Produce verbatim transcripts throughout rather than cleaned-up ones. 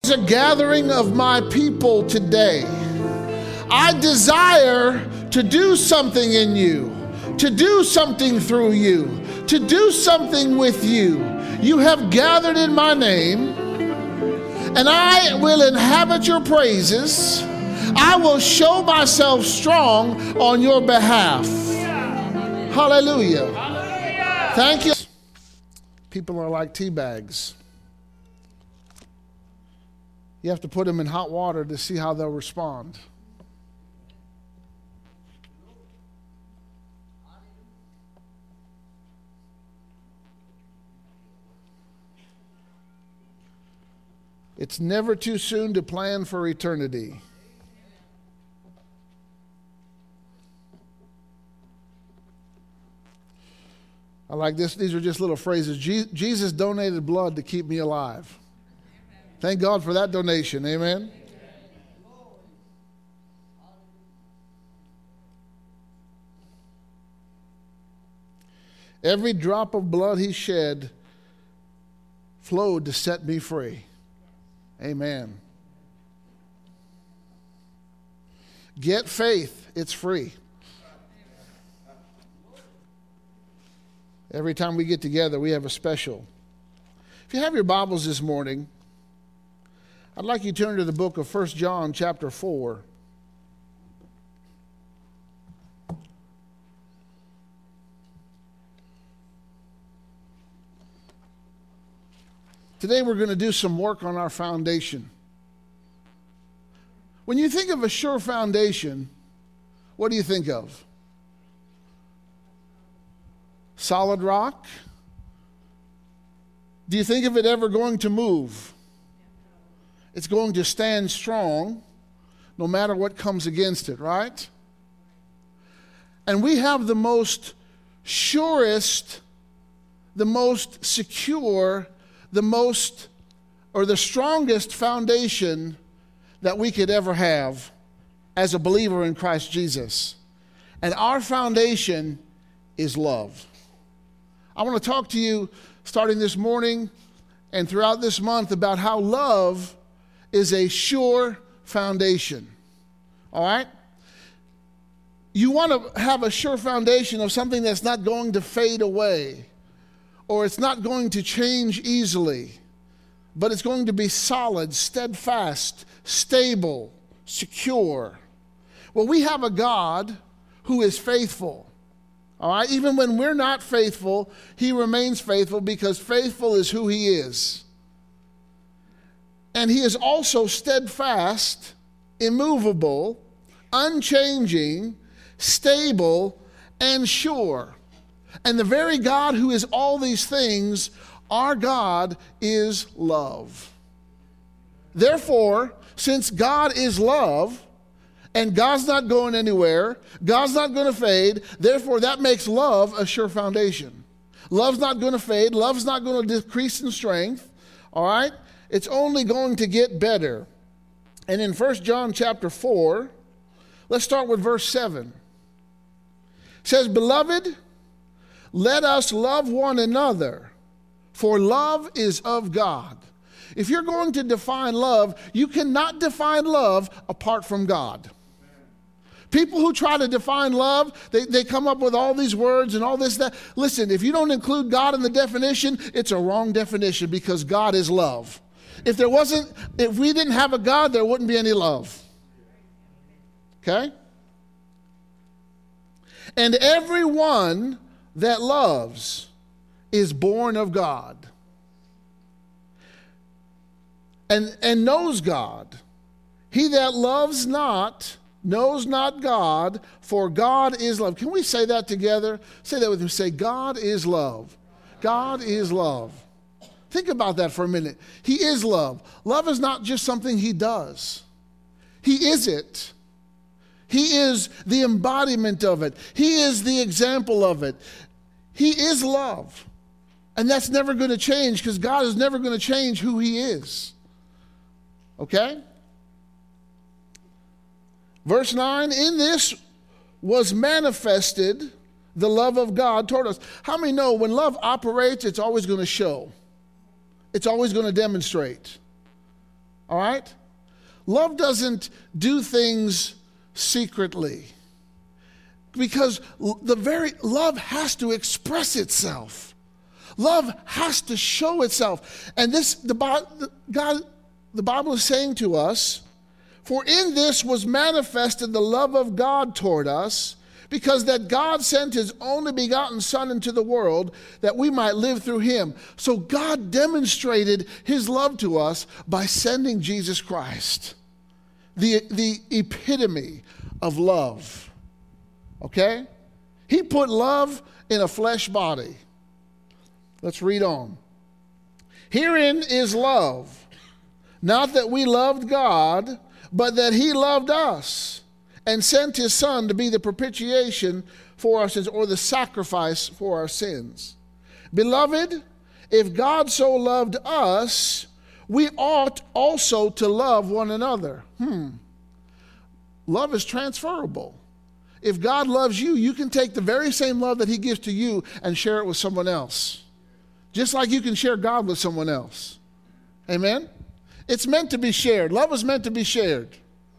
A gathering of my people today. I desire to do something in you, to do something through you, to do something with you. You have gathered in my name, and I will inhabit your praises. I will show myself strong on your behalf. Hallelujah. Hallelujah. Thank you. People are like tea bags. You have to put them in hot water to see how they'll respond. It's never too soon to plan for eternity. I like this. These are just little phrases. Je- Jesus donated blood to keep me alive. Thank God for that donation. Amen. Every drop of blood he shed flowed to set me free. Amen. Get faith. It's free. Every time we get together, we have a special. If you have your Bibles this morning, I'd like you to turn to the book of First John chapter four. Today we're going to do some work on our foundation. When you think of a sure foundation, what do you think of? Solid rock? Do you think of it ever going to move? It's going to stand strong no matter what comes against it, right? And we have the most surest, the most secure, the most, or the strongest foundation that we could ever have as a believer in Christ Jesus. And our foundation is love. I want to talk to you starting this morning and throughout this month about how love is a sure foundation. All right? You want to have a sure foundation of something that's not going to fade away, or it's not going to change easily, but it's going to be solid, steadfast, stable, secure. Well, we have a God who is faithful. All right? Even when we're not faithful, he remains faithful because faithful is who he is. And he is also steadfast, immovable, unchanging, stable, and sure. And the very God who is all these things, our God is love. Therefore, since God is love, and God's not going anywhere, God's not going to fade, therefore that makes love a sure foundation. Love's not going to fade, love's not going to decrease in strength, all right? It's only going to get better. And in First John chapter four, let's start with verse seven. It says, "Beloved, let us love one another, for love is of God." If you're going to define love, you cannot define love apart from God. People who try to define love, they, they come up with all these words and all this, that. Listen, if you don't include God in the definition, it's a wrong definition because God is love. If there wasn't, if we didn't have a God, there wouldn't be any love. Okay? And everyone that loves is born of God and, and knows God. He that loves not knows not God, for God is love. Can we say that together? Say that with me. Say, God is love. God is love. Think about that for a minute. He is love. Love is not just something he does. He is it. He is the embodiment of it. He is the example of it. He is love. And that's never going to change because God is never going to change who he is. Okay? Verse nine, "In this was manifested the love of God toward us." How many know when love operates, it's always going to show? It's always going to demonstrate. All right? Love doesn't do things secretly. Because the very love has to express itself. Love has to show itself. And this, the, God, the Bible is saying to us, for in this was manifested the love of God toward us, because that God sent his only begotten Son into the world that we might live through him. So God demonstrated his love to us by sending Jesus Christ, the, the epitome of love. Okay? He put love in a flesh body. Let's read on. Herein is love, not that we loved God, but that he loved us and sent his Son to be the propitiation for our sins, or the sacrifice for our sins. Beloved, if God so loved us, we ought also to love one another. Hmm. Love is transferable. If God loves you, you can take the very same love that he gives to you and share it with someone else. Just like you can share God with someone else. Amen? It's meant to be shared. Love is meant to be shared.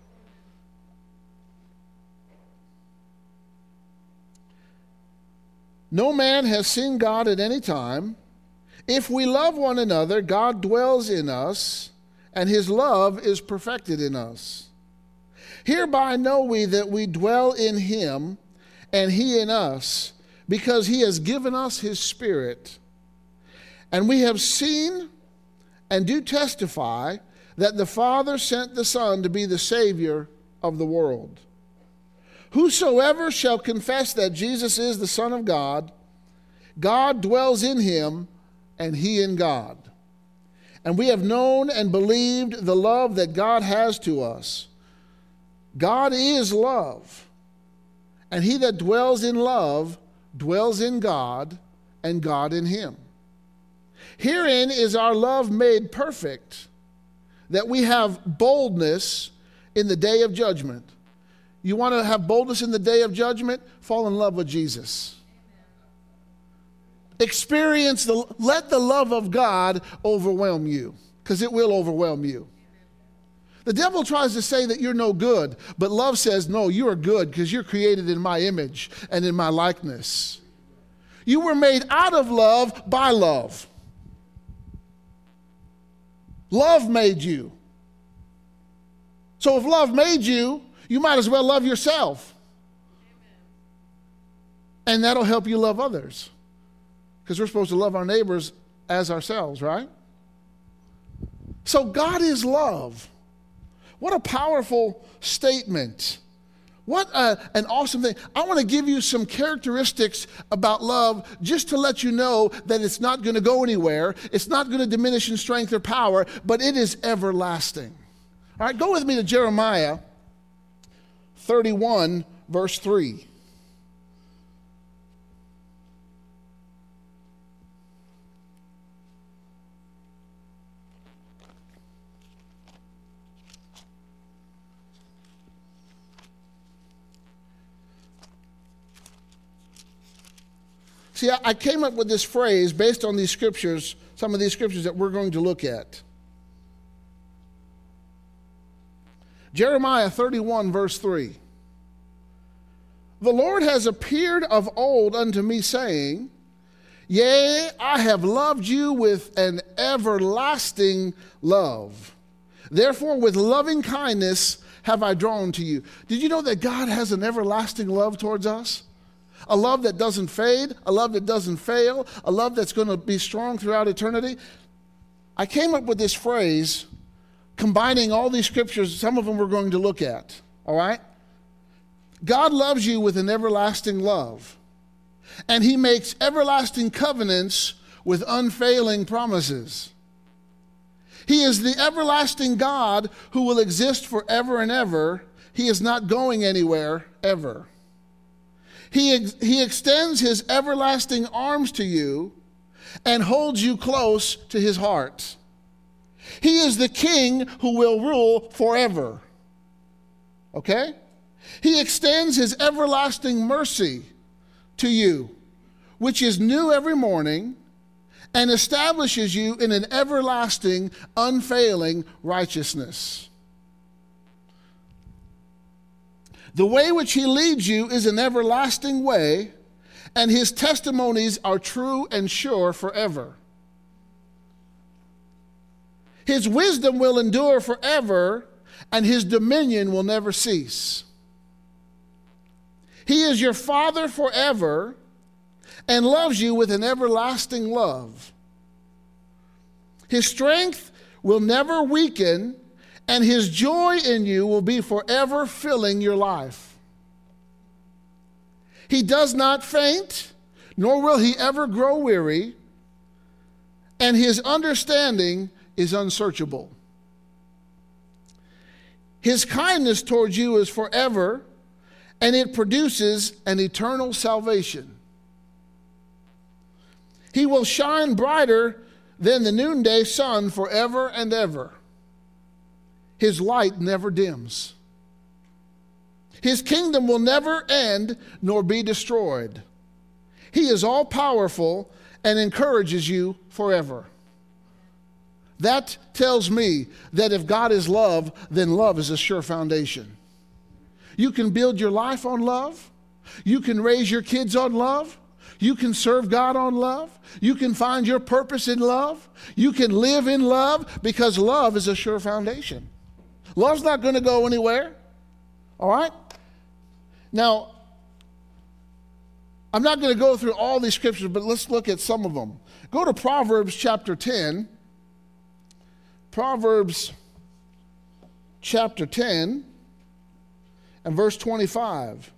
No man has seen God at any time. If we love one another, God dwells in us, and his love is perfected in us. Hereby know we that we dwell in him, and he in us, because he has given us his Spirit. And we have seen and do testify that the Father sent the Son to be the Savior of the world. Whosoever shall confess that Jesus is the Son of God, God dwells in him, and he in God. And we have known and believed the love that God has to us. God is love, and he that dwells in love dwells in God, and God in him. Herein is our love made perfect, that we have boldness in the day of judgment. You want to have boldness in the day of judgment? Fall in love with Jesus. Experience the, let the love of God overwhelm you, because it will overwhelm you. The devil tries to say that you're no good, but love says, no, you are good because you're created in my image and in my likeness. You were made out of love by love. Love made you. So if love made you, you might as well love yourself. Amen. And that'll help you love others. Because we're supposed to love our neighbors as ourselves, right? So God is love. What a powerful statement. What a, an awesome thing. I want to give you some characteristics about love just to let you know that it's not going to go anywhere. It's not going to diminish in strength or power, but it is everlasting. All right, go with me to Jeremiah thirty-one, verse three. See, I came up with this phrase based on these scriptures, some of these scriptures that we're going to look at. Jeremiah thirty-one, verse three. The Lord has appeared of old unto me, saying, Yea, I have loved you with an everlasting love. Therefore, with loving kindness have I drawn to you. Did you know that God has an everlasting love towards us? A love that doesn't fade, a love that doesn't fail, a love that's going to be strong throughout eternity. I came up with this phrase, combining all these scriptures, some of them we're going to look at, all right? God loves you with an everlasting love, and he makes everlasting covenants with unfailing promises. He is the everlasting God who will exist forever and ever. He is not going anywhere, ever. He, ex- he extends his everlasting arms to you and holds you close to his heart. He is the king who will rule forever. Okay? He extends his everlasting mercy to you, which is new every morning, and establishes you in an everlasting, unfailing righteousness. The way which he leads you is an everlasting way, and his testimonies are true and sure forever. His wisdom will endure forever, and his dominion will never cease. He is your Father forever and loves you with an everlasting love. His strength will never weaken, and his joy in you will be forever filling your life. He does not faint, nor will he ever grow weary, and his understanding is unsearchable. His kindness towards you is forever, and it produces an eternal salvation. He will shine brighter than the noonday sun forever and ever. His light never dims. His kingdom will never end nor be destroyed. He is all-powerful and encourages you forever. That tells me that if God is love, then love is a sure foundation. You can build your life on love. You can raise your kids on love. You can serve God on love. You can find your purpose in love. You can live in love because love is a sure foundation. Love's not going to go anywhere. All right? Now, I'm not going to go through all these scriptures, but let's look at some of them. Go to Proverbs chapter ten. Proverbs chapter ten and verse twenty-five.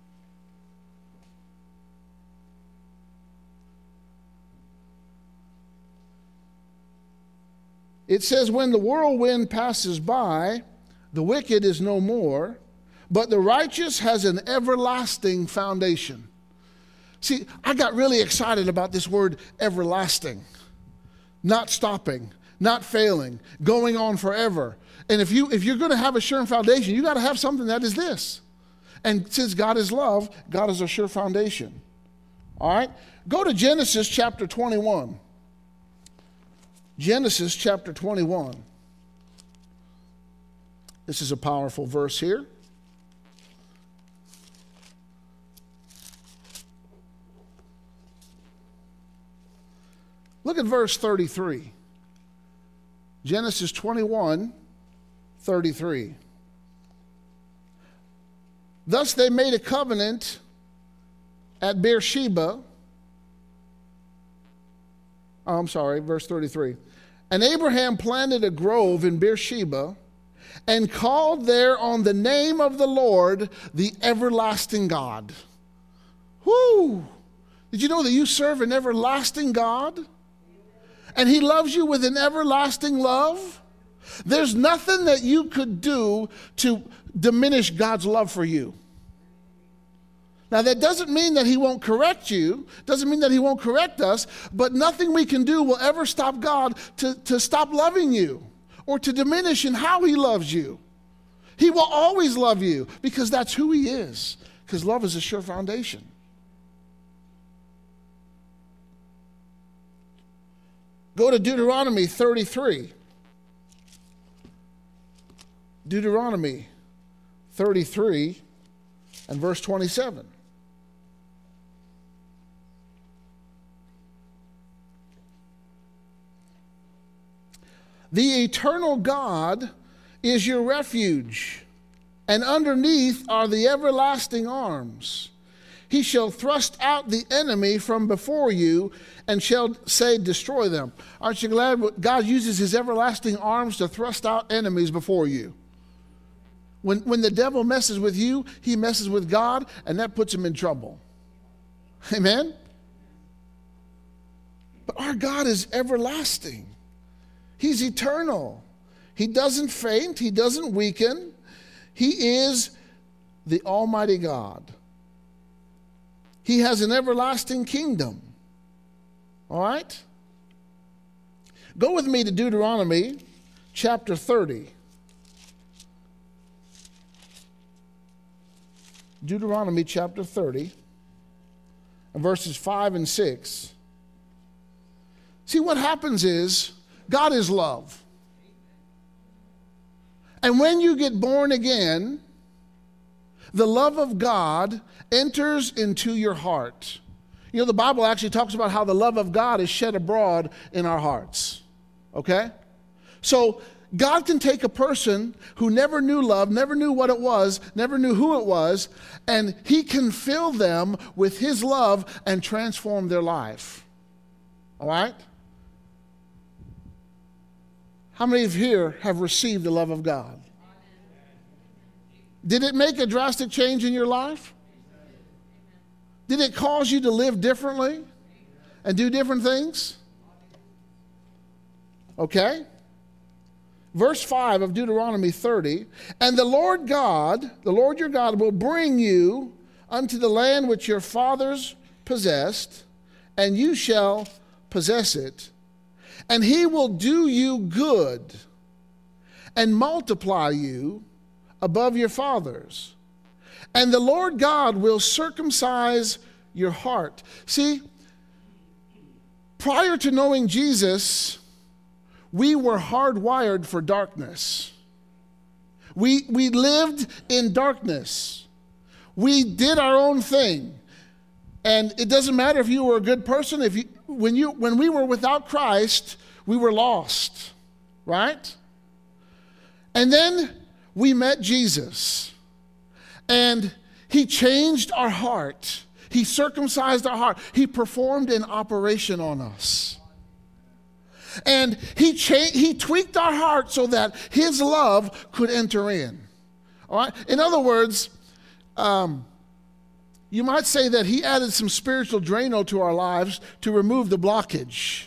It says, when the whirlwind passes by, the wicked is no more, but the righteous has an everlasting foundation. See, I got really excited about this word everlasting. Not stopping, not failing, going on forever. And if, you, if you're going to have a sure foundation, you got to have something that is this. And since God is love, God is a sure foundation. All right? Go to Genesis chapter twenty-one. Genesis chapter twenty-one. This is a powerful verse here. Look at verse thirty-three. Genesis twenty-one, thirty-three. Thus they made a covenant at Beersheba. Oh, I'm sorry, verse thirty-three. And Abraham planted a grove in Beersheba and called there on the name of the Lord, the everlasting God. Whoo! Did you know that you serve an everlasting God? And he loves you with an everlasting love? There's nothing that you could do to diminish God's love for you. Now, that doesn't mean that he won't correct you, doesn't mean that he won't correct us, but nothing we can do will ever stop God to, to stop loving you or to diminish in how he loves you. He will always love you because that's who he is, because love is a sure foundation. Go to Deuteronomy thirty-three. Deuteronomy thirty-three and verse twenty-seven. The eternal God is your refuge, and underneath are the everlasting arms. He shall thrust out the enemy from before you and shall say, destroy them. Aren't you glad God uses his everlasting arms to thrust out enemies before you? When, when the devil messes with you, he messes with God, and that puts him in trouble. Amen? But our God is everlasting. He's eternal. He doesn't faint. He doesn't weaken. He is the Almighty God. He has an everlasting kingdom. All right? Go with me to Deuteronomy chapter thirty. Deuteronomy chapter thirty, and verses five and six. See, what happens is God is love. And when you get born again, the love of God enters into your heart. You know, the Bible actually talks about how the love of God is shed abroad in our hearts. Okay? So God can take a person who never knew love, never knew what it was, never knew who it was, and he can fill them with his love and transform their life. All right? How many of you here have received the love of God? Did it make a drastic change in your life? Did it cause you to live differently and do different things? Okay. Verse five of Deuteronomy thirty, and the Lord God, the Lord your God, will bring you unto the land which your fathers possessed, and you shall possess it. And he will do you good and multiply you above your fathers. And the Lord God will circumcise your heart. See, prior to knowing Jesus, we were hardwired for darkness. We, we lived in darkness. We did our own thing. And it doesn't matter if you were a good person. If you, when, you, when we were without Christ, we were lost, right? And then we met Jesus. And he changed our heart. He circumcised our heart. He performed an operation on us. And he cha- he tweaked our heart so that his love could enter in. All right? In other words, um, you might say that he added some spiritual Drano to our lives to remove the blockage,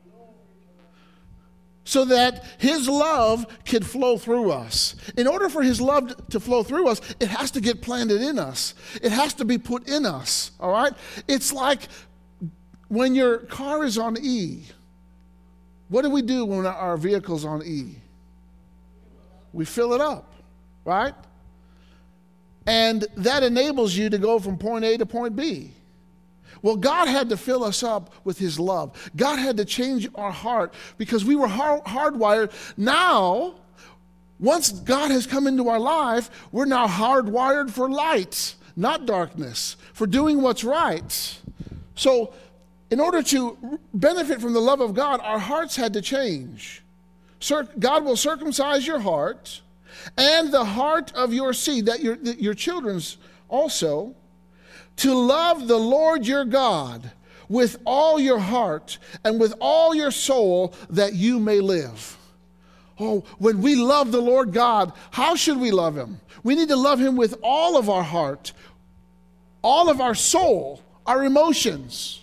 so that his love could flow through us. In order for his love to flow through us, it has to get planted in us. It has to be put in us, all right? It's like when your car is on E. What do we do when our vehicle's on E? We fill it up, right? And that enables you to go from point A to point B. Well, God had to fill us up with his love. God had to change our heart because we were hard, hardwired. Now, once God has come into our life, we're now hardwired for light, not darkness, for doing what's right. So, in order to benefit from the love of God, our hearts had to change. God will circumcise your heart and the heart of your seed, that your, your children's also, to love the Lord your God with all your heart and with all your soul, that you may live. Oh, when we love the Lord God, how should we love him? We need to love him with all of our heart, all of our soul, our emotions.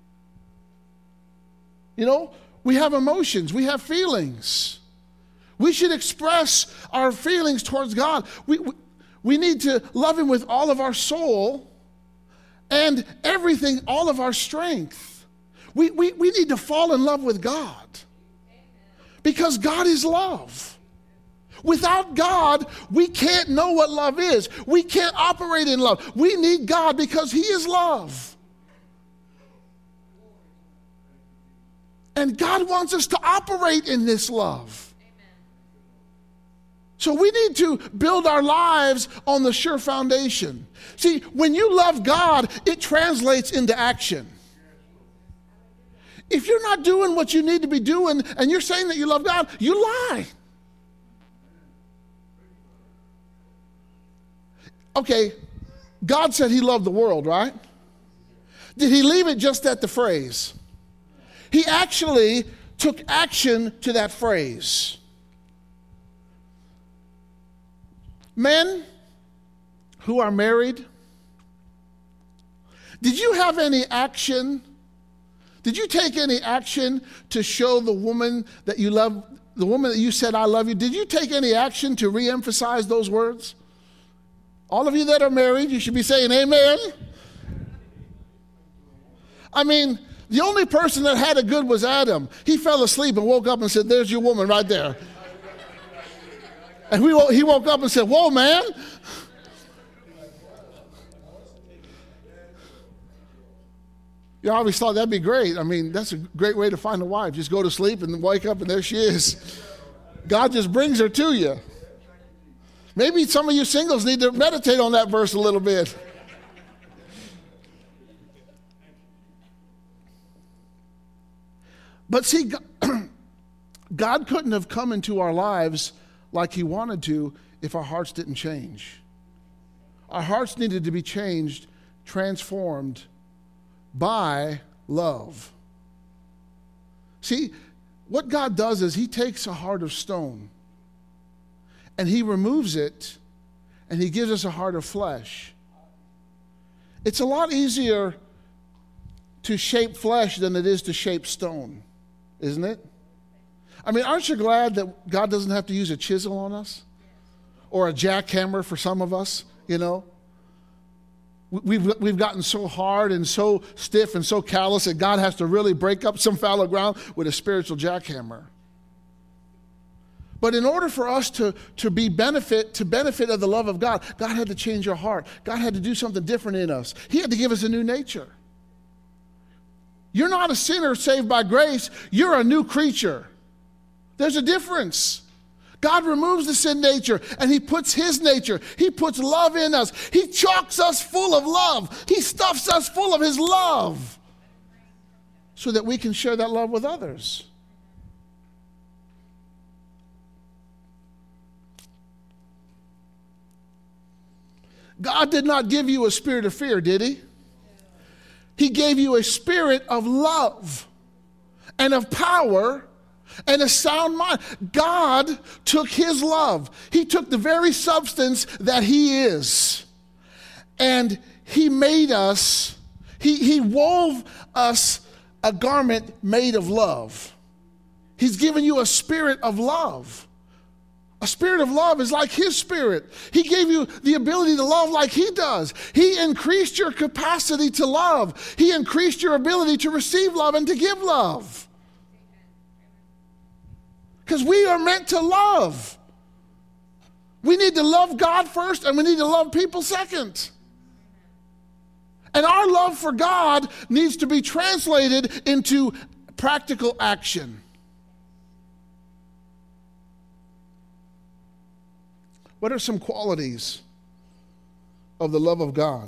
You know, we have emotions, we have feelings. We should express our feelings towards God. We, we, we need to love him with all of our soul and everything, all of our strength. We, we, we need to fall in love with God because God is love. Without God, we can't know what love is. We can't operate in love. We need God because he is love. And God wants us to operate in this love. So we need to build our lives on the sure foundation. See, when you love God, it translates into action. If you're not doing what you need to be doing and you're saying that you love God, you lie. Okay, God said he loved the world, right? Did he leave it just at the phrase? He actually took action to that phrase. Men who are married, did you have any action? Did you take any action to show the woman that you love, the woman that you said, I love you? Did you take any action to reemphasize those words? All of you that are married, you should be saying amen. I mean, the only person that had it good was Adam. He fell asleep and woke up and said, there's your woman right there. And we, he woke up and said, whoa, man. You always thought that'd be great. I mean, that's a great way to find a wife. Just go to sleep and wake up and there she is. God just brings her to you. Maybe some of you singles need to meditate on that verse a little bit. But see, God couldn't have come into our lives like he wanted to if our hearts didn't change. Our hearts needed to be changed, transformed by love. See, what God does is he takes a heart of stone and he removes it and he gives us a heart of flesh. It's a lot easier to shape flesh than it is to shape stone, isn't it? I mean, aren't you glad that God doesn't have to use a chisel on us? Or a jackhammer for some of us, you know? We've, we've gotten so hard and so stiff and so callous that God has to really break up some fallow ground with a spiritual jackhammer. But in order for us to, to be benefit, to benefit of the love of God, God had to change our heart. God had to do something different in us. He had to give us a new nature. You're not a sinner saved by grace. You're a new creature. There's a difference. God removes the sin nature and he puts his nature. He puts love in us. He chocks us full of love. He stuffs us full of his love so that we can share that love with others. God did not give you a spirit of fear, did he? He gave you a spirit of love and of power and a sound mind. God took his love. He took the very substance that he is, and he made us, he, he wove us a garment made of love. He's given you a spirit of love. A spirit of love is like his spirit. He gave you the ability to love like he does. He increased your capacity to love. He increased your ability to receive love and to give love. Because we are meant to love. We need to love God first and we need to love people second. And our love for God needs to be translated into practical action. What are some qualities of the love of God?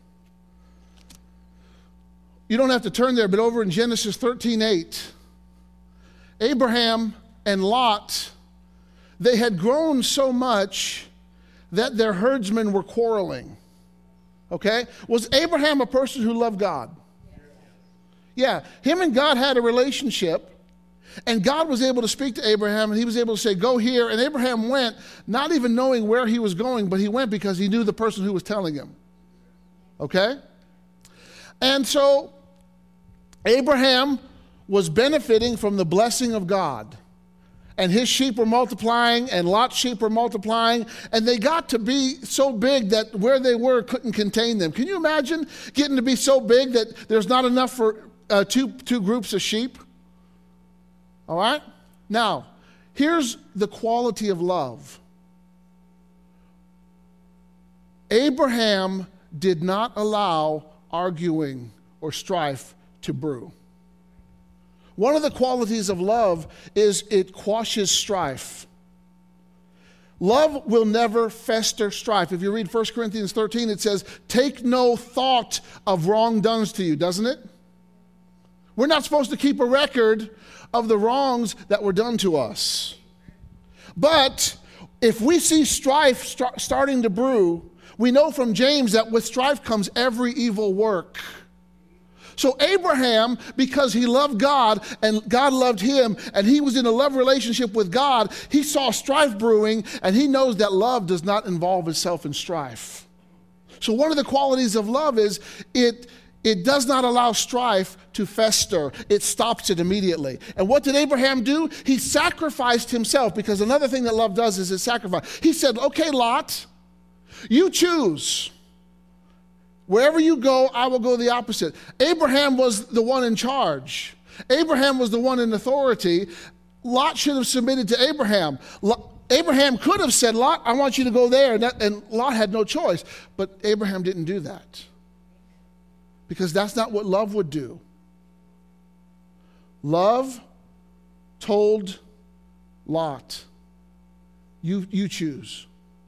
You don't have to turn there, but over in Genesis thirteen eight, Abraham and Lot, they had grown so much that their herdsmen were quarreling. Okay? Was Abraham a person who loved God? Yeah, him and God had a relationship. And God was able to speak to Abraham, and he was able to say, go here. And Abraham went, not even knowing where he was going, but he went because he knew the person who was telling him. Okay? And so Abraham was benefiting from the blessing of God. And his sheep were multiplying, and Lot's sheep were multiplying, and they got to be so big that where they were couldn't contain them. Can you imagine getting to be so big that there's not enough for uh, two, two groups of sheep? All right? Now, here's the quality of love. Abraham did not allow arguing or strife to brew. One of the qualities of love is it quashes strife. Love will never fester strife. If you read First Corinthians thirteen, it says, take no thought of wrong done to you, doesn't it? We're not supposed to keep a record of the wrongs that were done to us. But if we see strife start, starting to brew, we know from James that with strife comes every evil work. So Abraham, because he loved God and God loved him, and he was in a love relationship with God, he saw strife brewing, and he knows that love does not involve itself in strife. So one of the qualities of love is it It does not allow strife to fester. It stops it immediately. And what did Abraham do? He sacrificed himself, because another thing that love does is it sacrifice. He said, okay, Lot, you choose. Wherever you go, I will go the opposite. Abraham was the one in charge. Abraham was the one in authority. Lot should have submitted to Abraham. Lot, Abraham could have said, Lot, I want you to go there. And, that, and Lot had no choice. But Abraham didn't do that. because that's not what love would do. Love told Lot, you, you choose.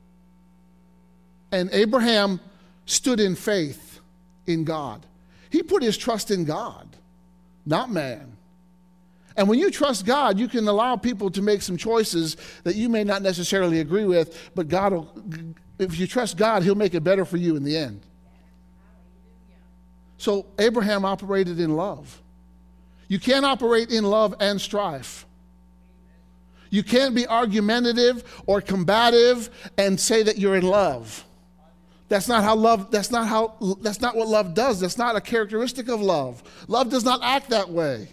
And Abraham stood in faith in God. He put his trust in God, not man. And when you trust God, you can allow people to make some choices that you may not necessarily agree with, but God will, if you trust God, he'll make it better for you in the end. So Abraham operated in love. You can't operate in love and strife. You can't be argumentative or combative and say that you're in love. That's not how love, that's not how, that's not what love does. That's not a characteristic of love. Love does not act that way.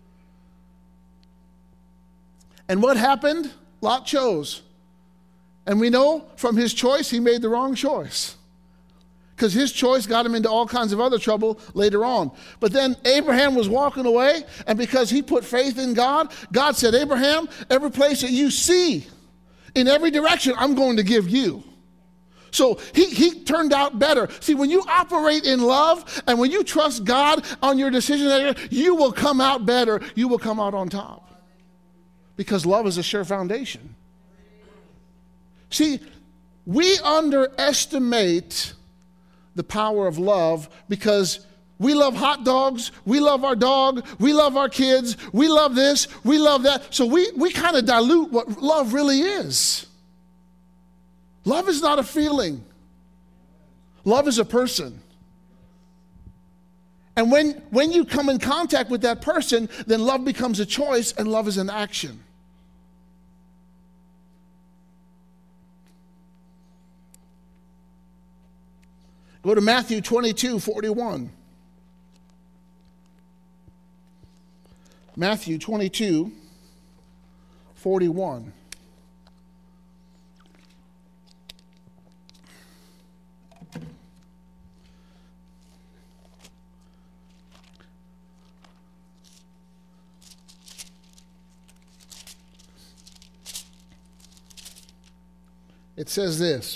And what happened? Lot chose. And we know from his choice, he made the wrong choice. Because his choice got him into all kinds of other trouble later on. But then Abraham was walking away, and because he put faith in God, God said, Abraham, every place that you see, in every direction, I'm going to give you. So he, he turned out better. See, when you operate in love and when you trust God on your decision, you will come out better. You will come out on top. Because love is a sure foundation. See, we underestimate the power of love because we love hot dogs, we love our dog, we love our kids, we love this, we love that. So we, we kind of dilute what love really is. Love is not a feeling. Love is a person. And when, when you come in contact with that person, then love becomes a choice and love is an action. Go to Matthew twenty-two forty-one. Matthew twenty-two forty-one. It says this.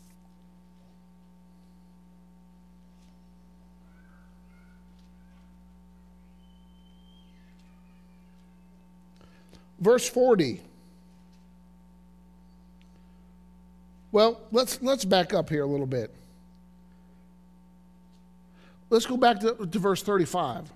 Verse forty. Well, let's let's back up here a little bit. Let's go back to, to verse thirty-five.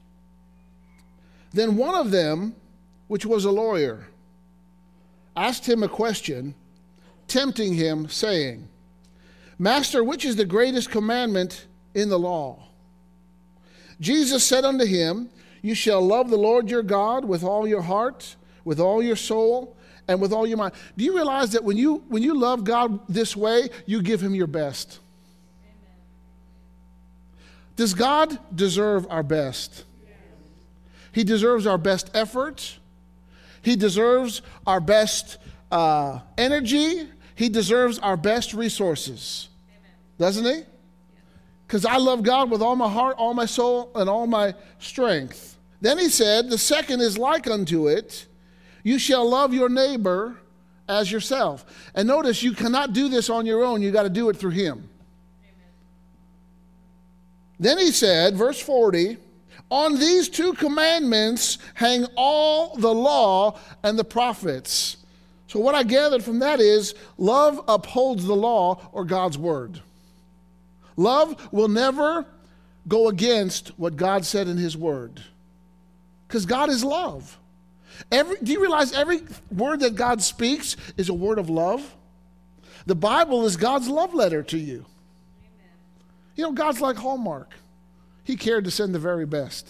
Then one of them, which was a lawyer, asked him a question, tempting him, saying, Master, which is the greatest commandment in the law? Jesus said unto him, You shall love the Lord your God with all your heart, with all your soul, and with all your mind. Do you realize that when you when you love God this way, you give him your best? Amen. Does God deserve our best? Yes. He deserves our best effort. He deserves our best uh, energy. He deserves our best resources. Amen. Doesn't he? Because I love God with all my heart, all my soul, and all my strength. Then he said, the second is like unto it. You shall love your neighbor as yourself. And notice, you cannot do this on your own. You got to do it through him. Amen. Then he said, verse forty, on these two commandments hang all the law and the prophets. So what I gathered from that is love upholds the law or God's word. Love will never go against what God said in his word. Because God is love. Every, do you realize every word that God speaks is a word of love? The Bible is God's love letter to you. Amen. You know, God's like Hallmark. He cared to send the very best.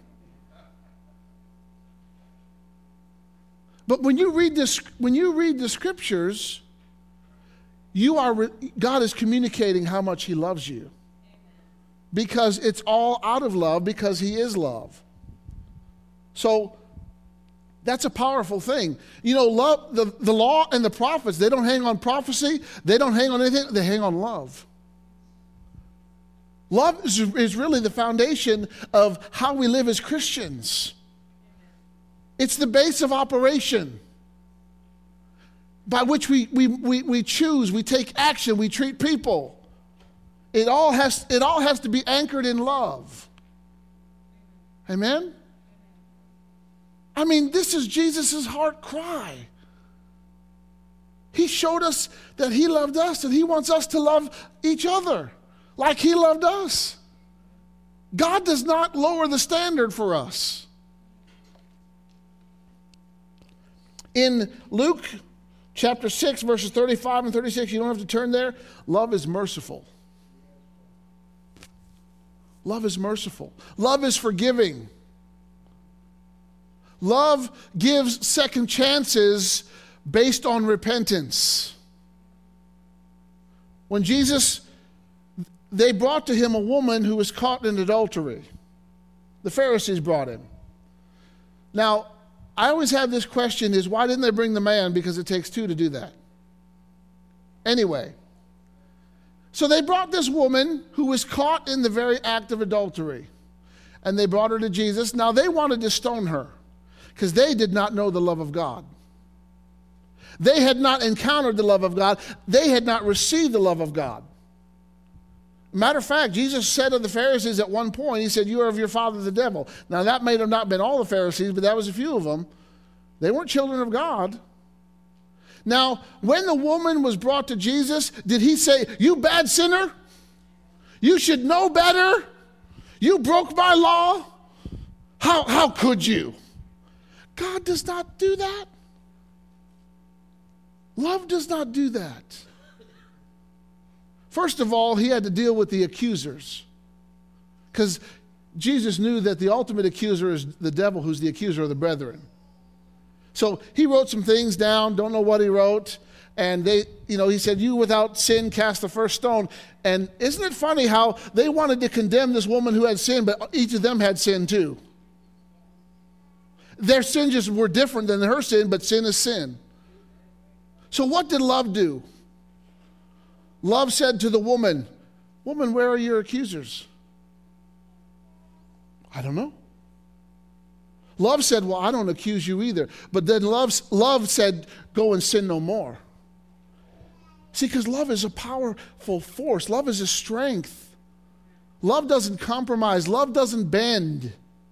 But when you read this, when you read the scriptures, you are God is communicating how much he loves you. Amen. Because it's all out of love, because he is love. So that's a powerful thing. You know, love, the, the law and the prophets, they don't hang on prophecy. They don't hang on anything. They hang on love. Love is, is really the foundation of how we live as Christians. It's the base of operation by which we, we, we, we choose, we take action, we treat people it all has, it all has to be anchored in love. Amen? I mean, this is Jesus' heart cry. He showed us that he loved us, and he wants us to love each other like he loved us. God does not lower the standard for us. In Luke chapter six, verses thirty-five and thirty-six, you don't have to turn there. Love is merciful. Love is merciful. Love is forgiving. Love gives second chances based on repentance. When Jesus, they brought to him a woman who was caught in adultery. The Pharisees brought him. Now, I always have this question is, why didn't they bring the man? Because it takes two to do that. Anyway, so they brought this woman who was caught in the very act of adultery. And they brought her to Jesus. Now, they wanted to stone her because they did not know the love of God. They had not encountered the love of God. They had not received the love of God. Matter of fact, Jesus said to the Pharisees at one point, he said, you are of your father the devil. Now that may have not been all the Pharisees, but that was a few of them. They weren't children of God. Now, when the woman was brought to Jesus, did he say, you bad sinner? You should know better. You broke my law. How, how could you? God does not do that. Love does not do that. First of all, he had to deal with the accusers, because Jesus knew that the ultimate accuser is the devil, who's the accuser of the brethren. So he wrote some things down, don't know what he wrote, and they, you know, he said, you without sin cast the first stone. And isn't it funny how they wanted to condemn this woman who had sin, but each of them had sin too. Their sins just were different than her sin, but sin is sin. So what did love do? Love said to the woman, woman, where are your accusers? I don't know. Love said, well, I don't accuse you either. But then love, love said, go and sin no more. See, because love is a powerful force. Love is a strength. Love doesn't compromise. Love doesn't bend.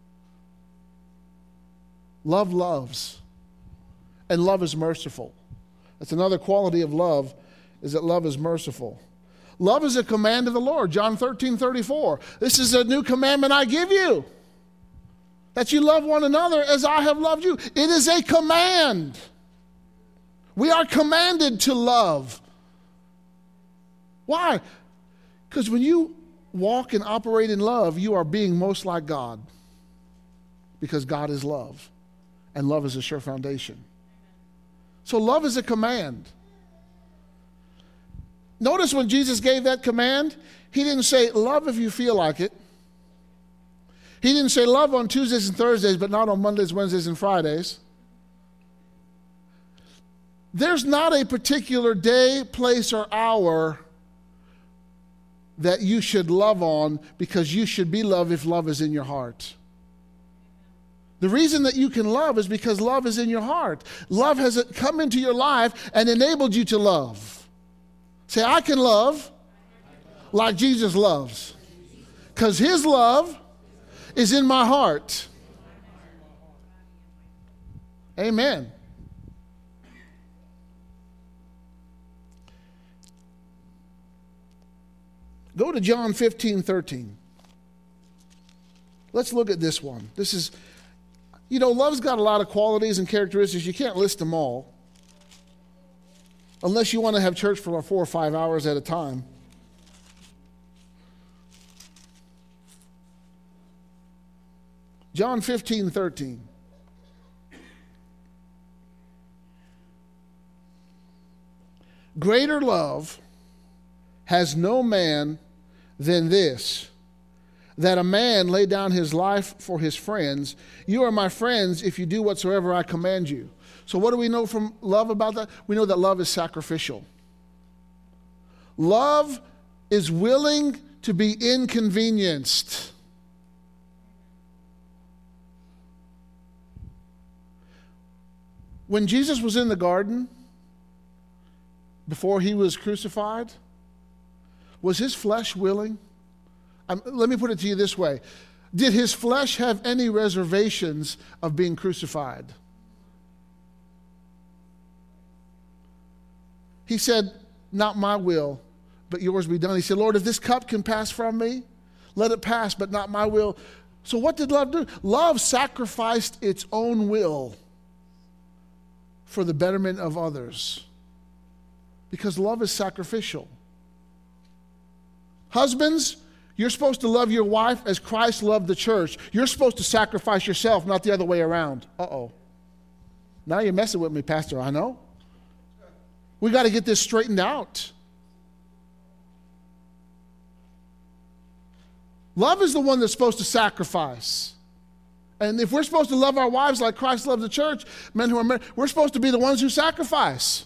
Love loves. And love is merciful. That's another quality of love, is that love is merciful. Love is a command of the Lord. John thirteen thirty-four. This is a new commandment I give you, that you love one another as I have loved you. It is a command. We are commanded to love. Why? Because when you walk and operate in love, you are being most like God, because God is love, and love is a sure foundation. So love is a command. Notice when Jesus gave that command, he didn't say love if you feel like it. He didn't say love on Tuesdays and Thursdays, but not on Mondays, Wednesdays, and Fridays. There's not a particular day, place, or hour that you should love on, because you should be loved if love is in your heart. The reason that you can love is because love is in your heart. Love has come into your life and enabled you to love. Say, I can love like Jesus loves, because his love is in my heart. Amen. Go to John fifteen thirteen. Let's look at this one. This is, you know, love's got a lot of qualities and characteristics. You can't list them all, unless you want to have church for four or five hours at a time. John fifteen thirteen. Greater love has no man than this, that a man lay down his life for his friends. You are my friends if you do whatsoever I command you. So what do we know from love about that? We know that love is sacrificial. Love is willing to be inconvenienced. When Jesus was in the garden, before he was crucified, Was his flesh willing? Um, let me put it to you this way. Did his flesh have any reservations of being crucified? He said, not my will, but yours be done. He said, Lord, if this cup can pass from me, let it pass, but not my will. So what did love do? Love sacrificed its own will for the betterment of others. Because love is sacrificial. Husbands, you're supposed to love your wife as Christ loved the church. You're supposed to sacrifice yourself, not the other way around. Uh-oh. Now you're messing with me, Pastor. I know. We got to get this straightened out. Love is the one that's supposed to sacrifice. And if we're supposed to love our wives like Christ loved the church, men who are married, we're supposed to be the ones who sacrifice.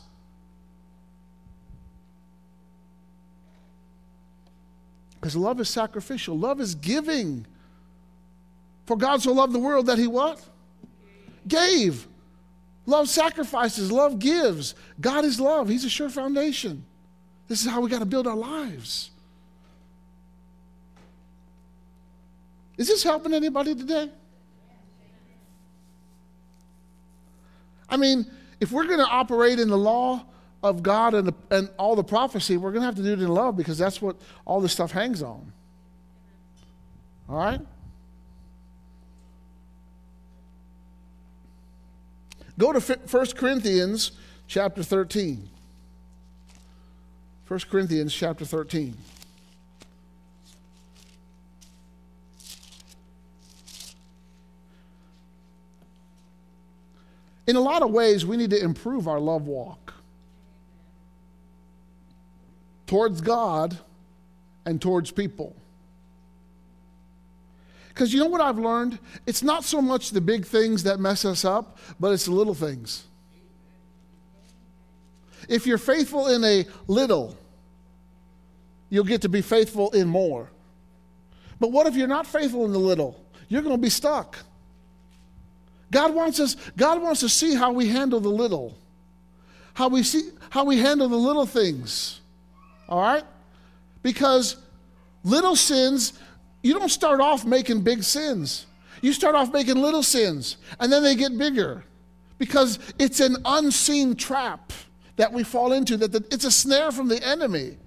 Because love is sacrificial. Love is giving. For God so loved the world that he what? Gave. Love sacrifices. Love gives. God is love. He's a sure foundation. This is how we got to build our lives. Is this helping anybody today? I mean, if we're going to operate in the law of God and, the, and all the prophecy, we're going to have to do it in love, because that's what all this stuff hangs on. All right? Go to First Corinthians chapter thirteen. First Corinthians chapter thirteen. In a lot of ways, we need to improve our love walk towards God and towards people. Because you know what I've learned? It's not so much the big things that mess us up, but it's the little things. If you're faithful in a little, you'll get to be faithful in more. But what if you're not faithful in the little? You're going to be stuck. God wants us, God wants to see how we handle the little. How we see how we handle the little things. All right? Because little sins, you don't start off making big sins. You start off making little sins, and then they get bigger. Because it's an unseen trap that we fall into, that the, it's a snare from the enemy.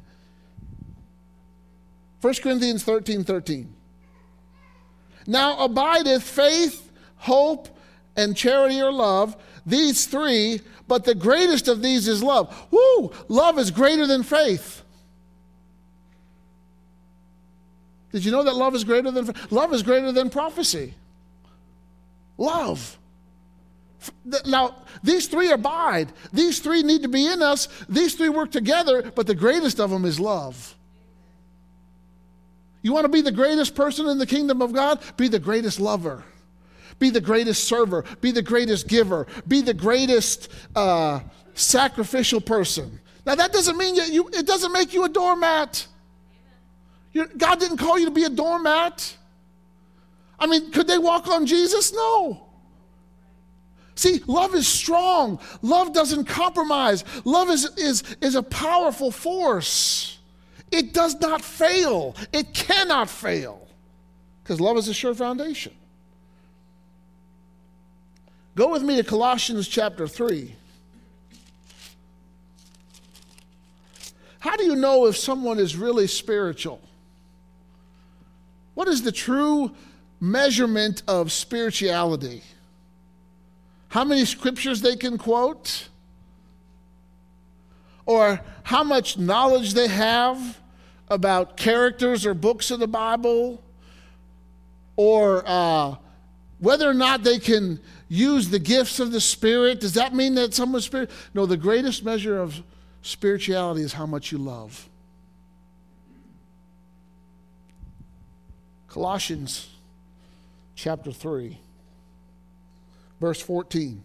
First Corinthians thirteen thirteen. Now abideth faith, hope, and charity or love, these three, but the greatest of these is love. Woo! Love is greater than faith. Did you know that love is greater than love is greater than prophecy? Love. Now, these three abide. These three need to be in us. These three work together, but the greatest of them is love. You want to be the greatest person in the kingdom of God? Be the greatest lover. Be the greatest server. Be the greatest giver. Be the greatest uh, sacrificial person. Now that doesn't mean that you, it doesn't make you a doormat. You're, God didn't call you to be a doormat. I mean, could they walk on Jesus? No. See, love is strong. Love doesn't compromise. Love is, is, is a powerful force. It does not fail. It cannot fail. Because love is a sure foundation. Go with me to Colossians chapter three. How do you know if someone is really spiritual? What is the true measurement of spirituality? How many scriptures they can quote? Or how much knowledge they have about characters or books of the Bible? Or uh, whether or not they can use the gifts of the Spirit. Does that mean that someone's spirit? No, the greatest measure of spirituality is how much you love. Colossians chapter three, verse fourteen.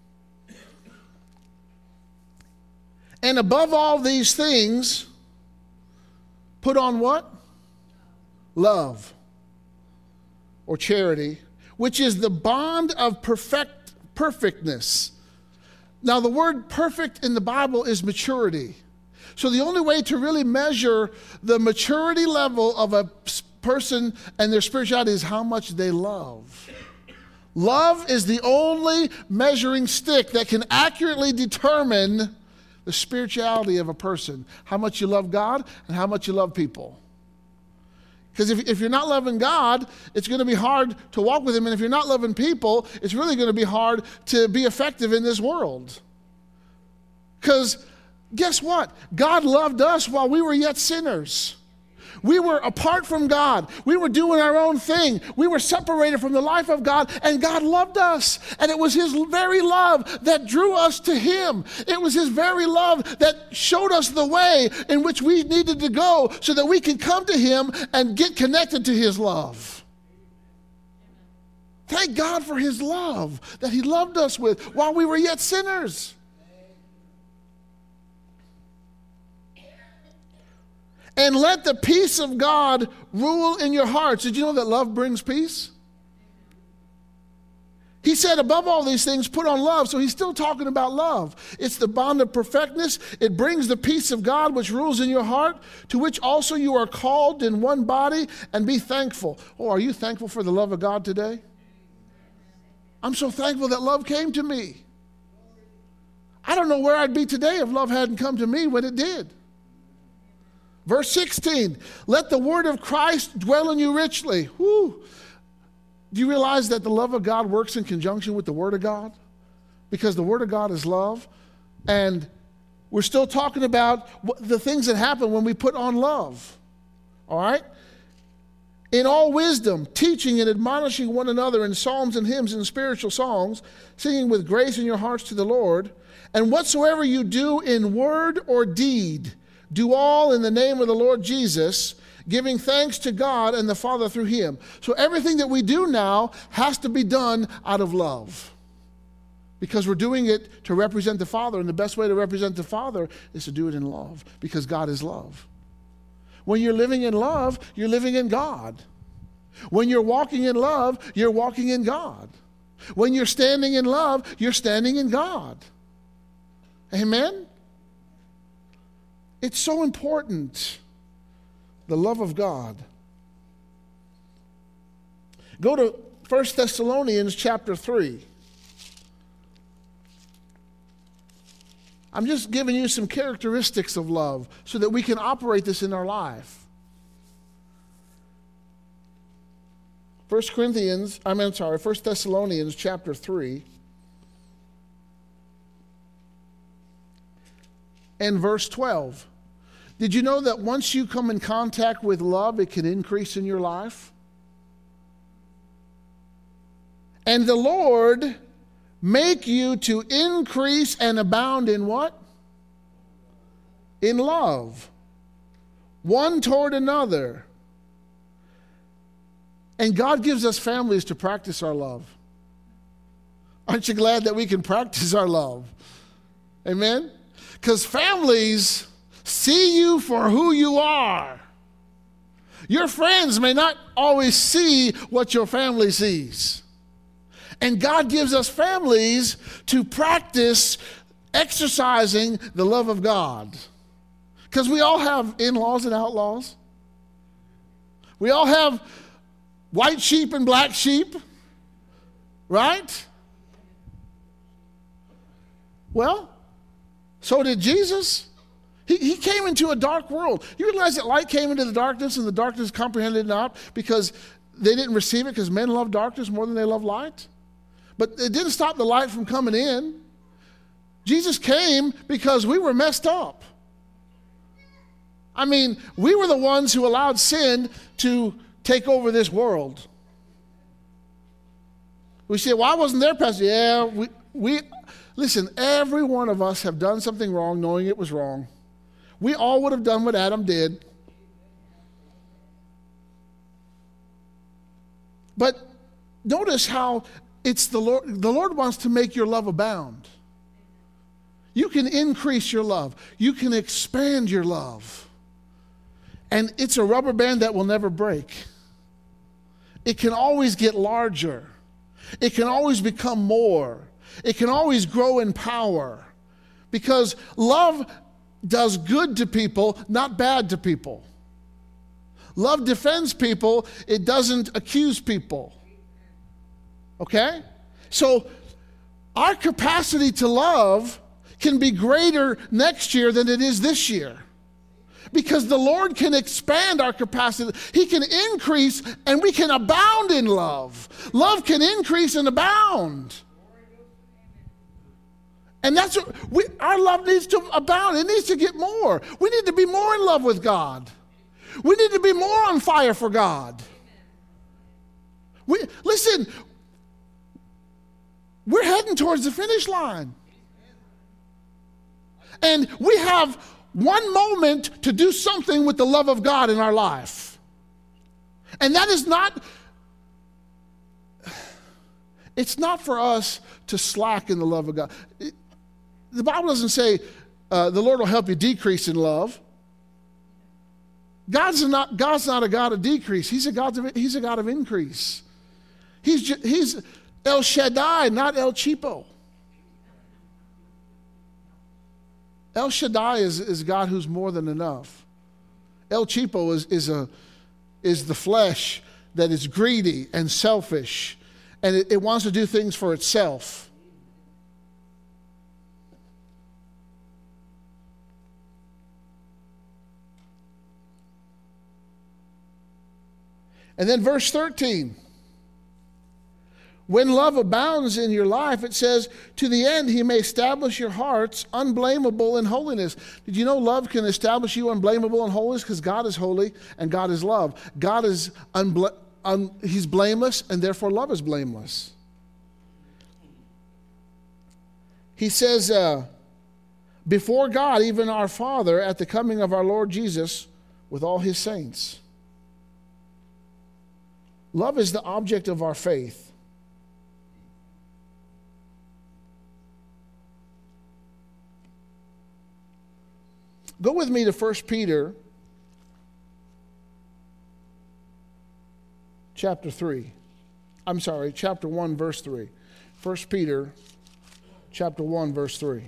And above all these things, put on what? Love, or charity, which is the bond of perfect perfectness. Now, the word perfect in the Bible is maturity. So the only way to really measure the maturity level of a person and their spirituality is how much they love. Love is the only measuring stick that can accurately determine the spirituality of a person. How much you love God and how much you love people. Because if, if you're not loving God, it's going to be hard to walk with Him. And if you're not loving people, it's really going to be hard to be effective in this world. Because guess what? God loved us while we were yet sinners. We were apart from God. We were doing our own thing. We were separated from the life of God, and God loved us. And it was His very love that drew us to Him. It was His very love that showed us the way in which we needed to go so that we could come to Him and get connected to His love. Thank God for His love that He loved us with while we were yet sinners. And let the peace of God rule in your hearts. Did you know that love brings peace? He said, above all these things, put on love. So he's still talking about love. It's the bond of perfectness. It brings the peace of God which rules in your heart, to which also you are called in one body, and be thankful. Oh, are you thankful for the love of God today? I'm so thankful that love came to me. I don't know where I'd be today if love hadn't come to me when it did. Verse sixteen, let the word of Christ dwell in you richly. Whew. Do you realize that the love of God works in conjunction with the word of God? Because the word of God is love. And we're still talking about the things that happen when we put on love. All right? In all wisdom, teaching and admonishing one another in psalms and hymns and spiritual songs, singing with grace in your hearts to the Lord. And whatsoever you do in word or deed, do all in the name of the Lord Jesus, giving thanks to God and the Father through Him. So everything that we do now has to be done out of love. Because we're doing it to represent the Father, and the best way to represent the Father is to do it in love, because God is love. When you're living in love, you're living in God. When you're walking in love, you're walking in God. When you're standing in love, you're standing in God. Amen? It's so important, the love of God. Go to First Thessalonians chapter three. I'm just giving you some characteristics of love so that we can operate this in our life. First Corinthians, I mean, I'm sorry, First Thessalonians chapter three. And verse twelve. Did you know that once you come in contact with love, it can increase in your life? And the Lord make you to increase and abound in what? In love. One toward another. And God gives us families to practice our love. Aren't you glad that we can practice our love? Amen? Because families see you for who you are. Your friends may not always see what your family sees. And God gives us families to practice exercising the love of God. Because we all have in-laws and outlaws. We all have white sheep and black sheep. Right? Well, so did Jesus. He, he came into a dark world. You realize that light came into the darkness and the darkness comprehended it not because they didn't receive it, because men love darkness more than they love light? But it didn't stop the light from coming in. Jesus came because we were messed up. I mean, we were the ones who allowed sin to take over this world. We say, well, I wasn't there, Pastor. Yeah, we, we listen, every one of us have done something wrong knowing it was wrong. We all would have done what Adam did. But notice how it's the Lord. The Lord wants to make your love abound. You can increase your love. You can expand your love. And it's a rubber band that will never break. It can always get larger. It can always become more. It can always grow in power. Because love does good to people, not bad to people. Love defends people. It doesn't accuse people. Okay? So our capacity to love can be greater next year than it is this year. Because the Lord can expand our capacity. He can increase and we can abound in love. Love can increase and abound. And that's what we, our love needs to abound. It needs to get more. We need to be more in love with God. We need to be more on fire for God. We, listen, we're heading towards the finish line. And we have one moment to do something with the love of God in our life. And that is not, it's not for us to slack in the love of God. It, the Bible doesn't say uh, the Lord will help you decrease in love. God's not, God's not a God of decrease. He's a God of, he's a God of increase. He's, just, he's El Shaddai, not El Cheapo. El Shaddai is, is God who's more than enough. El Cheapo is, is, a, is the flesh that is greedy and selfish, and it, it wants to do things for itself. And then verse thirteen. When love abounds in your life, it says, to the end he may establish your hearts unblameable in holiness. Did you know love can establish you unblameable in holiness? Because God is holy and God is love. God is unbla- un- he's blameless, and therefore love is blameless. He says, uh, before God, even our Father, at the coming of our Lord Jesus with all his saints. Love is the object of our faith. Go with me to First Peter chapter three. I'm sorry, chapter one, verse three. First Peter chapter one, verse three.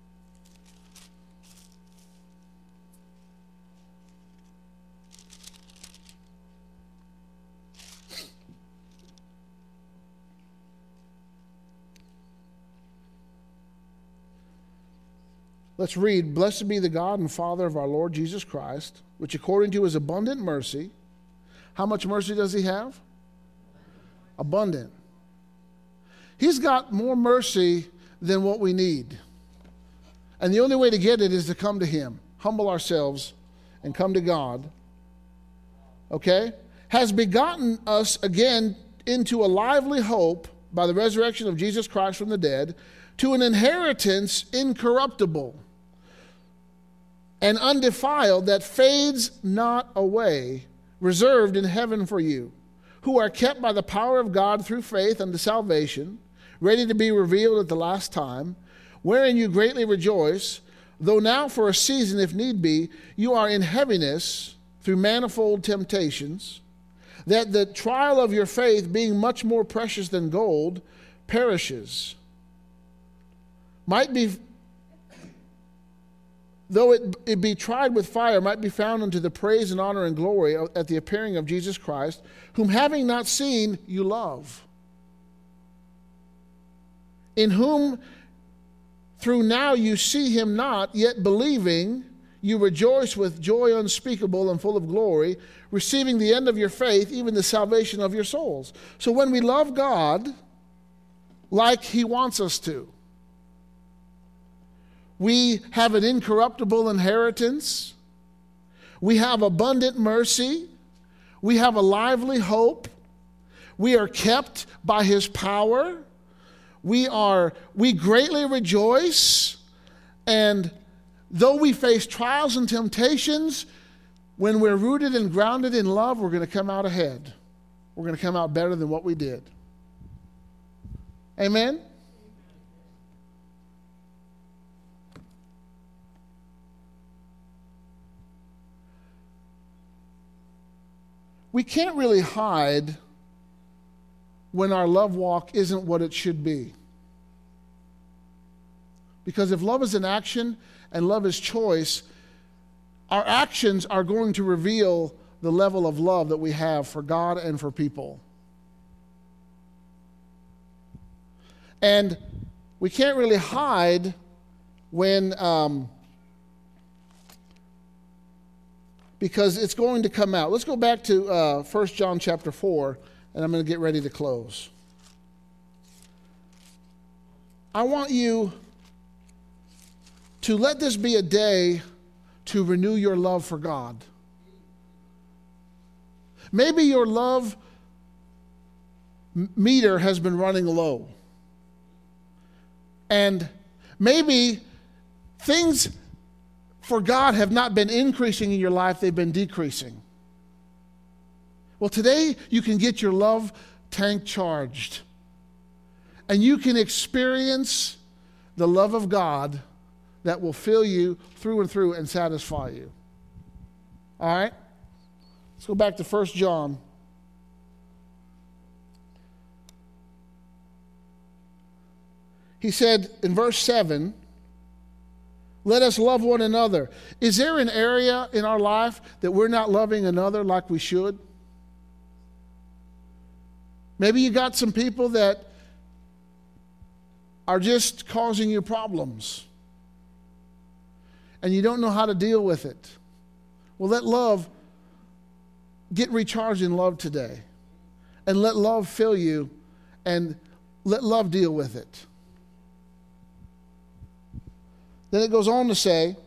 Let's read, blessed be the God and Father of our Lord Jesus Christ, which according to his abundant mercy, how much mercy does he have? Abundant. He's got more mercy than what we need. And the only way to get it is to come to him, humble ourselves, and come to God. Okay? Has begotten us again into a lively hope by the resurrection of Jesus Christ from the dead, to an inheritance incorruptible and undefiled, that fades not away, reserved in heaven for you, who are kept by the power of God through faith unto salvation, ready to be revealed at the last time, wherein you greatly rejoice, though now for a season, if need be, you are in heaviness through manifold temptations, that the trial of your faith, being much more precious than gold, perishes, might be, though it, it be tried with fire, might be found unto the praise and honor and glory at the appearing of Jesus Christ, whom having not seen, you love. In whom through now you see him not, yet believing, you rejoice with joy unspeakable and full of glory, receiving the end of your faith, even the salvation of your souls. So when we love God like he wants us to, we have an incorruptible inheritance. We have abundant mercy. We have a lively hope. We are kept by his power. We are, we greatly rejoice. And though we face trials and temptations, when we're rooted and grounded in love, we're going to come out ahead. We're going to come out better than what we did. Amen? We can't really hide when our love walk isn't what it should be. Because if love is an action and love is choice, our actions are going to reveal the level of love that we have for God and for people. And we can't really hide when, um, because it's going to come out. Let's go back to uh, First John chapter four, and I'm going to get ready to close. I want you to let this be a day to renew your love for God. Maybe your love meter has been running low. And maybe things for God have not been increasing in your life, they've been decreasing. Well, today you can get your love tank charged. And you can experience the love of God that will fill you through and through and satisfy you. All right? Let's go back to First John. He said in verse seven, let us love one another. Is there an area in our life that we're not loving another like we should? Maybe you got some people that are just causing you problems, and you don't know how to deal with it. Well, let love get recharged in love today, and let love fill you, and let love deal with it. Then it goes on to say,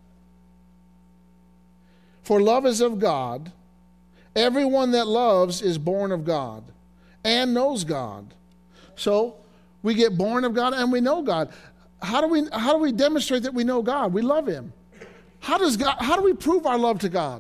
for love is of God. Everyone that loves is born of God and knows God. So we get born of God and we know God. How do we, how do we demonstrate that we know God? We love Him. How does God, how do we prove our love to God?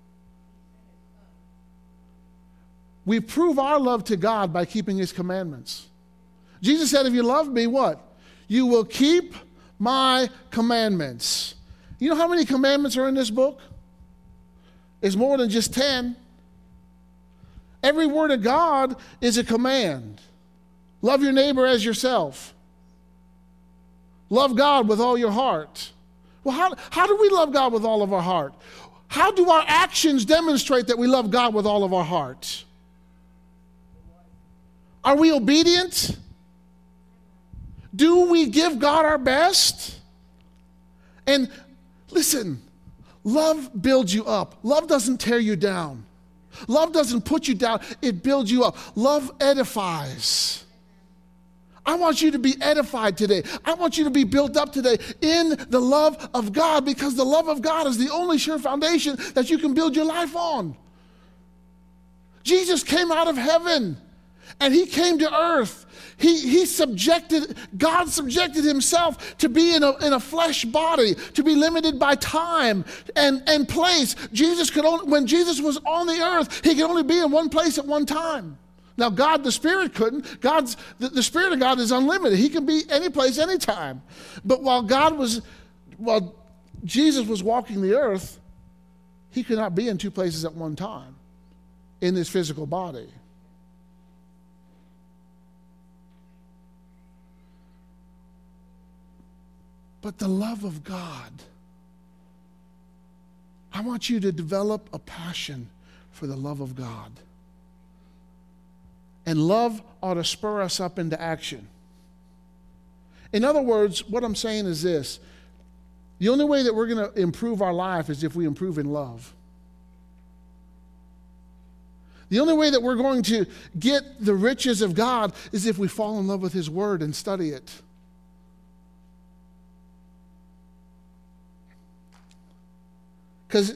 We prove our love to God by keeping His commandments. Jesus said, if you love me, what? You will keep my commandments. You know how many commandments are in this book? It's more than just ten. Every word of God is a command. Love your neighbor as yourself. Love God with all your heart. Well, how, how do we love God with all of our heart? How do our actions demonstrate that we love God with all of our heart? Are we obedient? Do we give God our best? And listen, love builds you up. Love doesn't tear you down. Love doesn't put you down. It builds you up. Love edifies. I want you to be edified today. I want you to be built up today in the love of God, because the love of God is the only sure foundation that you can build your life on. Jesus came out of heaven and He came to earth. He, he subjected, God subjected Himself to be in a, in a flesh body, to be limited by time and, and place. Jesus could only, when Jesus was on the earth, He could only be in one place at one time. Now, God, the Spirit couldn't. God's, the, the Spirit of God is unlimited. He can be any place, anytime. But while God was, while Jesus was walking the earth, He could not be in two places at one time in His physical body. But the love of God, I want you to develop a passion for the love of God. And love ought to spur us up into action. In other words, what I'm saying is this. The only way that we're going to improve our life is if we improve in love. The only way that we're going to get the riches of God is if we fall in love with His Word and study it. Because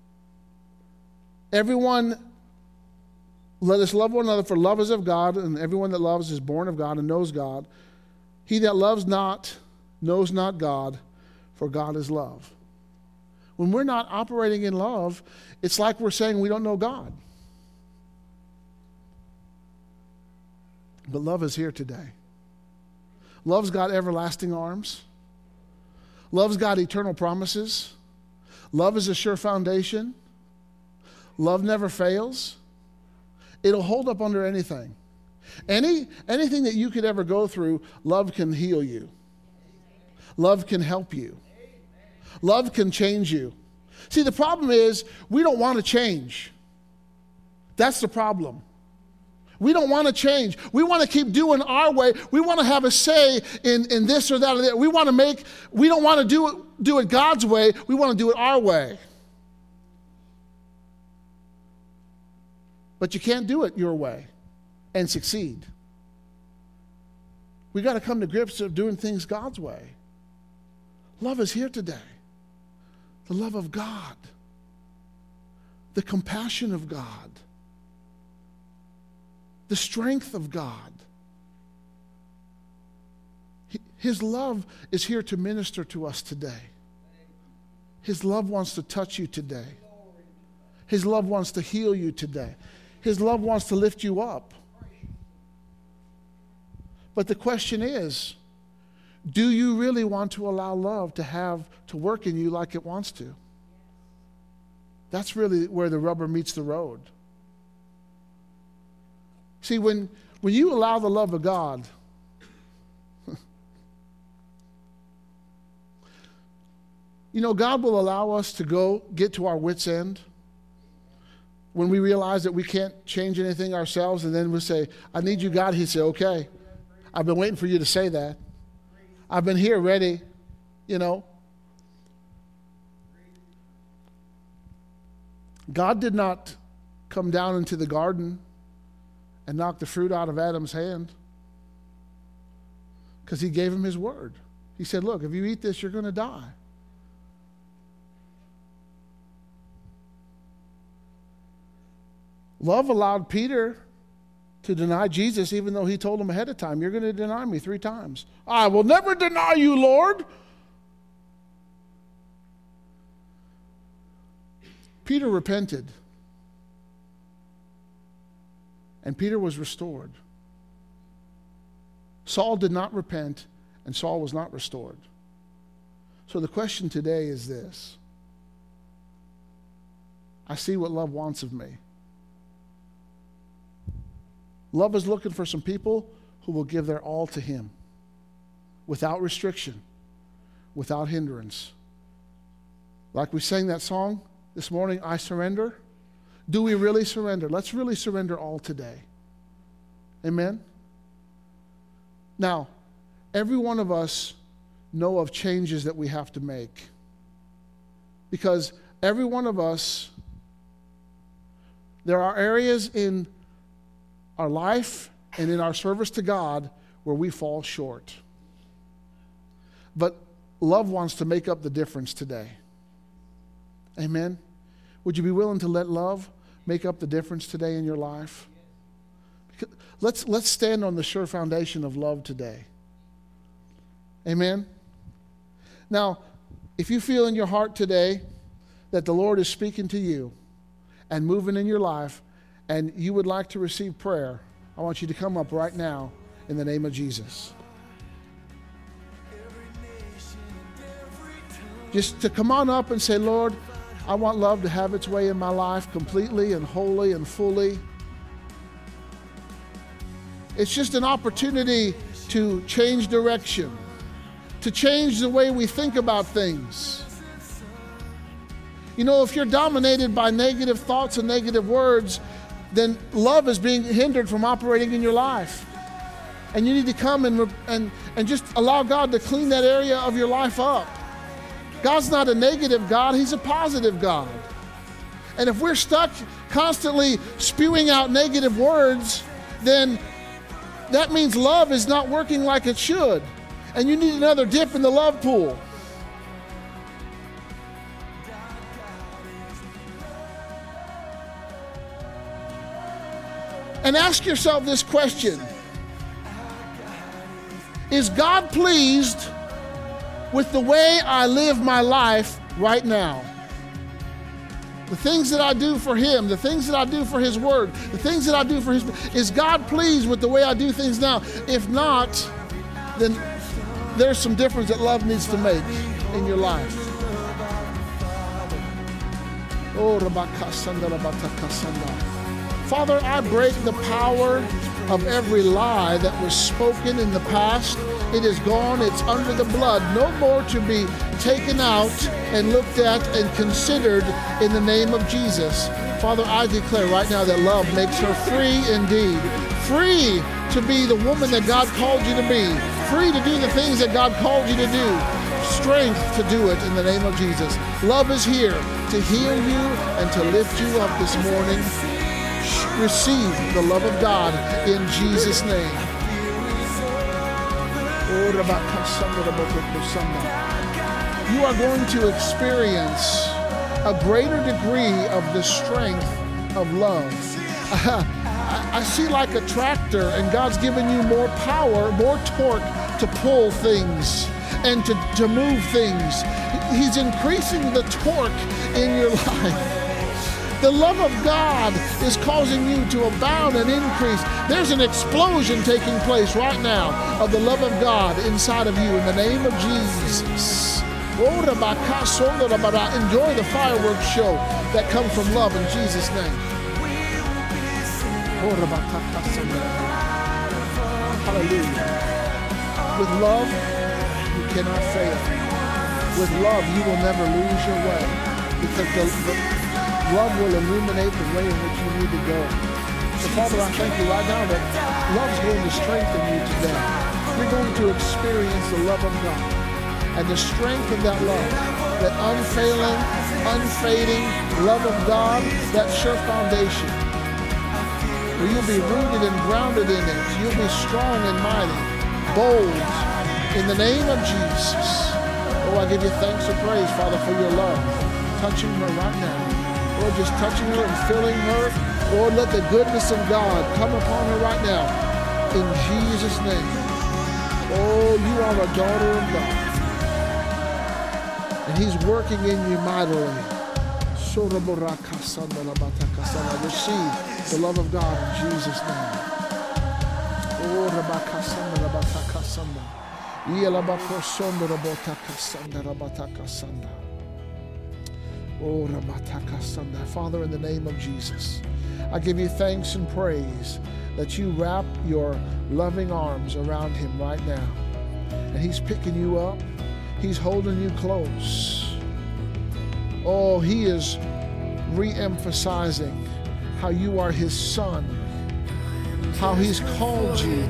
everyone, let us love one another, for love is of God, and everyone that loves is born of God and knows God. He that loves not knows not God, for God is love. When we're not operating in love, it's like we're saying we don't know God. But love is here today. Love's got everlasting arms. Love's got eternal promises. Love is a sure foundation. Love never fails. It'll hold up under anything. Any, anything that you could ever go through, love can heal you. Love can help you. Love can change you. See, the problem is we don't want to change. That's the problem. We don't want to change. We want to keep doing our way. We want to have a say in, in this or that or that. We want to make, we don't want to do it, do it God's way. We want to do it our way. But you can't do it your way and succeed. We got to come to grips of doing things God's way. Love is here today. The love of God. The compassion of God. The strength of God. His love is here to minister to us today. His love wants to touch you today. His love wants to heal you today. His love wants to lift you up. But the question is, do you really want to allow love to have to work in you like it wants to? That's really where the rubber meets the road. See, when, when you allow the love of God, you know, God will allow us to go get to our wits' end when we realize that we can't change anything ourselves, and then we say, I need you, God. He'd say, okay, I've been waiting for you to say that. I've been here ready, you know. God did not come down into the garden and knock the fruit out of Adam's hand because he gave him his word. He said, look, if you eat this, you're going to die. Love allowed Peter to deny Jesus even though he told him ahead of time, you're going to deny me three times. I will never deny you, Lord. Peter repented. And Peter was restored. Saul did not repent, and Saul was not restored. So the question today is this. I see what love wants of me. Love is looking for some people who will give their all to him without restriction, without hindrance. Like we sang that song this morning, I surrender. Do we really surrender? Let's really surrender all today. Amen? Now, every one of us know of changes that we have to make. Because every one of us, there are areas in our life and in our service to God where we fall short. But love wants to make up the difference today. Amen? Would you be willing to let love make up the difference today in your life? Let's, let's stand on the sure foundation of love today. Amen? Now, if you feel in your heart today that the Lord is speaking to you and moving in your life, and you would like to receive prayer, I want you to come up right now in the name of Jesus. Just to come on up and say, Lord, I want love to have its way in my life completely and wholly and fully. It's just an opportunity to change direction, to change the way we think about things. You know, if you're dominated by negative thoughts and negative words, then love is being hindered from operating in your life. And you need to come and, and, and just allow God to clean that area of your life up. God's not a negative God, He's a positive God. And if we're stuck constantly spewing out negative words, then that means love is not working like it should. And you need another dip in the love pool. And ask yourself this question. Is God pleased with the way I live my life right now? The things that I do for Him, the things that I do for His Word, the things that I do for His... Is God pleased with the way I do things now? If not, then there's some difference that love needs to make in your life. Oh, Father, I break the power of every lie that was spoken in the past It is gone. It's under the blood. No more to be taken out and looked at and considered in the name of Jesus. Father, I declare right now that love makes her free indeed. Free to be the woman that God called you to be. Free to do the things that God called you to do. Strength to do it in the name of Jesus. Love is here to heal you and to lift you up this morning. Receive the love of God in Jesus' name. You are going to experience a greater degree of the strength of love. I see like a tractor, and God's given you more power, more torque to pull things and to, to move things. He's increasing the torque in your life. The love of God is causing you to abound and increase. There's an explosion taking place right now of the love of God inside of you in the name of Jesus. Enjoy the fireworks show that comes from love in Jesus' name. Hallelujah. With love, you cannot fail. With love, you will never lose your way, because the, the love will illuminate the way in which you need to go. So Father, I thank you right now that love's going to strengthen you today. You're going to experience the love of God and the strength of that love, that unfailing, unfading love of God, that sure foundation, where you'll be rooted and grounded in it. You'll be strong and mighty, bold, in the name of Jesus. Oh, I give you thanks and praise, Father, for your love, touching her right now. Lord, just touching her and filling her. Lord, let the goodness of God come upon her right now. In Jesus' name. Oh, you are a daughter of God. And he's working in you mightily. Receive the love of God in Jesus' name. Oh, Oh, Father, in the name of Jesus, I give you thanks and praise that you wrap your loving arms around him right now. And he's picking you up. He's holding you close. Oh, he is re-emphasizing how you are his son, how he's called you.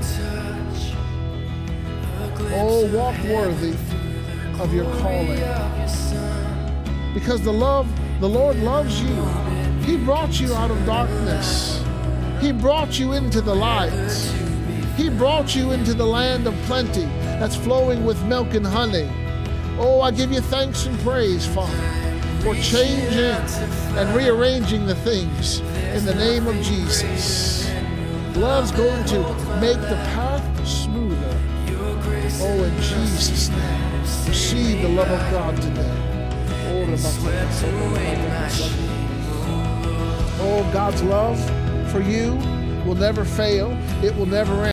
Oh, walk worthy of your calling. Because the love, the Lord loves you. He brought you out of darkness. He brought you into the light. He brought you into the land of plenty that's flowing with milk and honey. Oh, I give you thanks and praise, Father, for changing and rearranging the things in the name of Jesus. Love's going to make the path smoother. Oh, in Jesus' name, receive the love of God today. Oh, God's love for you will never fail. It will never end.